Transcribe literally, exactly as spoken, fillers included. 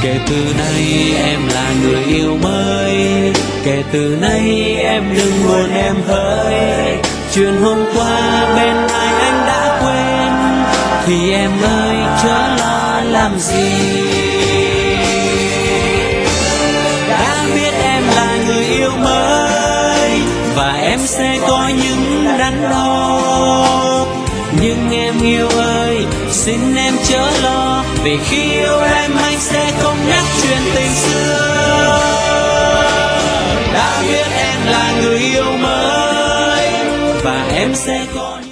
Kể từ nay em là người yêu mới, kể từ nay em đừng buồn em hỡi. Chuyện hôm qua bên ai anh đã quên, thì em ơi chớ lo làm gì. Đã biết em là người yêu mới và em sẽ có những đắn đo, nhưng em yêu ơi xin em chớ lo, vì khi yêu em anh sẽ không nhắc chuyện tình xưa. Đã biết em là người yêu mới và em sẽ có